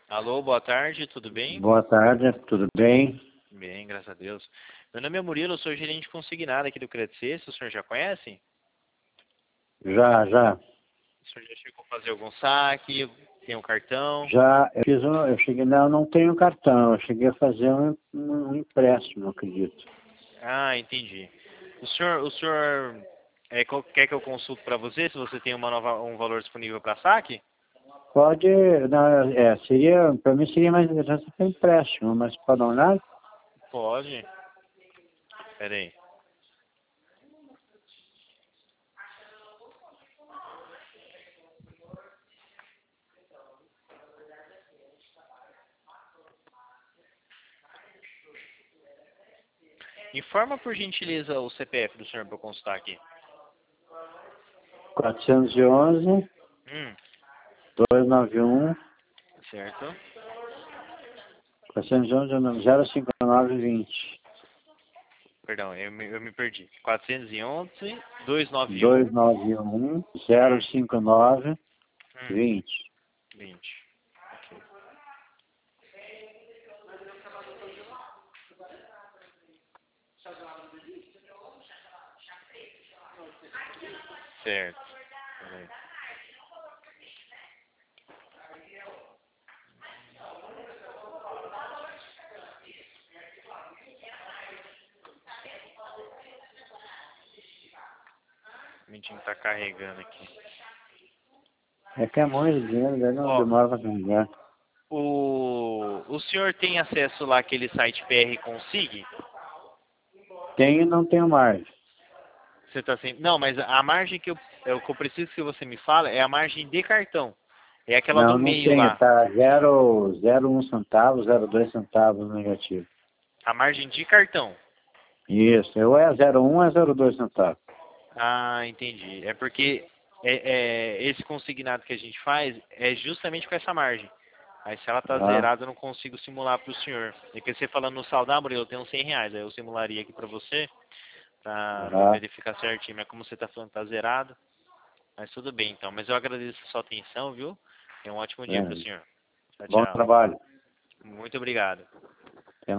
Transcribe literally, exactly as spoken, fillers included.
Alô, boa tarde, tudo bem? Boa tarde, tudo bem? Bem, graças a Deus. Meu nome é Murilo, eu sou gerente consignado aqui do Credit Suisse, o senhor já conhece? Já, já. O senhor já chegou a fazer algum saque, tem um cartão? Já, eu fiz um, eu cheguei, não, não tenho cartão, eu cheguei a fazer um, um empréstimo, acredito. Ah, entendi. O senhor, o senhor é, qual- quer que eu consulte para você, se você tem uma nova, um valor disponível para saque? Pode, não, é, seria, para mim seria mais interessante para empréstimo, mas pode dar uma olhada? Pode. Pera aí. Informa por gentileza o C P F do senhor para eu consultar aqui. quatrocentos e onze, Hum, duzentos e noventa e um, certo. quatrocentos e onze, zero cinco nove vinte. Perdão, eu me, eu me perdi. quatrocentos e onze, duzentos e noventa e um, duzentos e noventa e um, zero cinco nove hum, vinte. vinte. Certo. Peraí. O mentinho tá carregando aqui. É que é muito dinheiro, daí não Ó, demora para carregar. o, o senhor tem acesso lá àquele site P R Consig? Tenho e não tenho mais. Você tá sem... Não, mas a margem que eu, é o que eu preciso que você me fala é a margem de cartão. É aquela do Não, não meio tenho, lá. tá zero, zero um centavo, zero dois centavos negativo. A margem de cartão. Isso, ou é zero um ou é zero dois centavos. Ah, entendi. É porque é, é, esse consignado que a gente faz é justamente com essa margem. Aí se ela tá Ah, zerada, eu não consigo simular para o senhor. E que você falando no saldo, ah, Murilo, eu tenho cem reais. Aí eu simularia aqui para você, para ah, verificar certinho. Mas como você tá falando que tá zerado, mas tudo bem então. Mas eu agradeço a sua atenção, viu? E um ótimo dia para o é. senhor. Tchau, Bom tchau. trabalho. Muito obrigado.